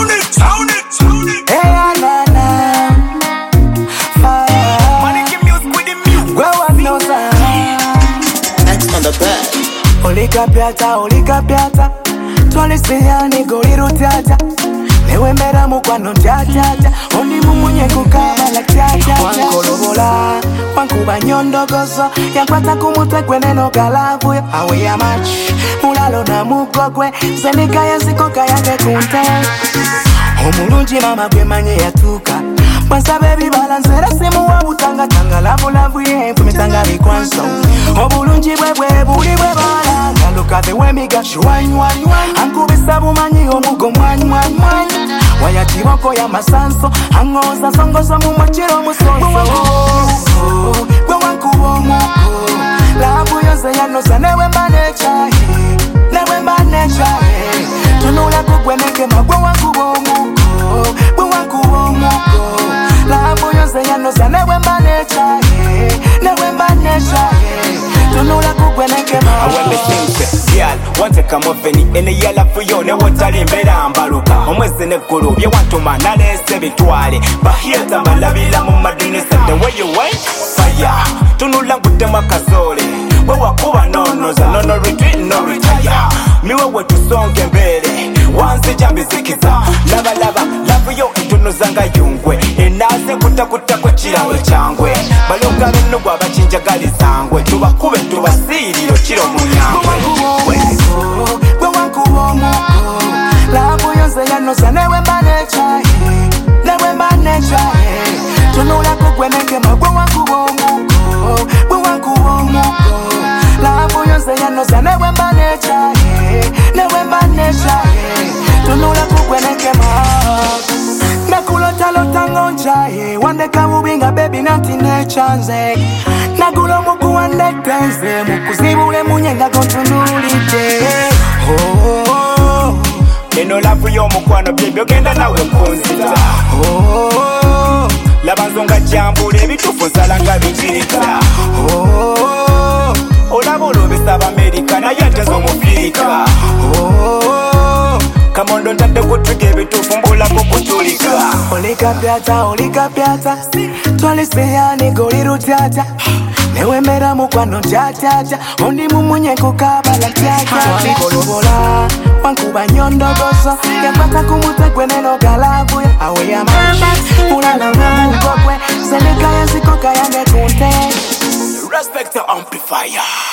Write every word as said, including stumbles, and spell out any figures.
sound it, sound it, sound it. Hey, na na, fire. Money give music with the music. Where was no sound? Next on the bed. Olika piata, olika piata. Twalisiani goliru tata. Newe mera mukwano tata. Oni mumunye kukabala tata. Wankolobola, wankuba nyondo gozo. Yankwata kumute kweneno kalavu. Awe ya match, mulalo na mukokwe. Zenika ya zikoka yake kunte. Omulungi mama gwe manye yatuka. Pansa baby balance rasimu wa butanga tanga lavu lavu ye fumitanga bikwanso. Obulungi bwe bwe buli bwe bala. Look at the way me got you wine wine wine. Ankubisa bumanyi omugo mwany mwany mwany. Waya chiboko ya masanso. Angoza songoza mu machiro musonso. Gwe wankubo mugo. Lavu yose yanosa newe mbanecha. Newe mbanecha. Tunula kugweneke magwe wankubo mugo. Gwe wankubo mugo. Lavu yose yanosa newe mbanecha. Newe mbanecha. Tunula kugweneke magwe. When me think, girl, want to come off any any yellow for you, ne watali mbera ambaluka. Omwezi ne kuru, bye want to manale se bitwale. Bahia tamba labila mu madine set the way you went. Fire, tunula ngutema kasole. We wakuba no no za no no retreat no retire. Miwe wetu songe mbele. Wanze jambi zikiza. Lava lava, lava yo intuno zanga yungwe. Enaze kuta kuta kwa chirango changwe. Balonga minu kwa bachinja gali zangwe. Tuba kube tuba siri yo chiro munyangwe. Gwe wankubo mugo. Lavu yose yanosa newe mbanecha. Newe mbanecha. Tunula kugweneke magwe wankubo mugo. Gwe wankubo mugo. Lavu yose yanosa newe mbanecha. Newe mbanecha. Tunula kugweneke magwe. Nakulota lota ngonja. Wandeka mubinga baby nanti nechanze. Nagulo muku wandetenze. Mukuzibule munyenga kontunulite. Oh, eno lafu yo mukwano baby ogenda nawe kunzita. oh, Labanzonga jambule bitufu nsala bijirika. oh, Olaba olobesa Amerika naye ate z'omufirika. oh. Kamondo ntadde kutuga ebitufu mbulako kutulika. Olika piata, olika piata. Twaliseyani goliru tata. Newe mera mukwano tata. Ondi mumunye kukabala tata. Wankolobola, wankuba nyondo gozo. Yankwata kumute kweneno kalavu. Awe ya machi, mulala na mukokwe. Zenika ya zikoka yange kunte. Respect the amplifier.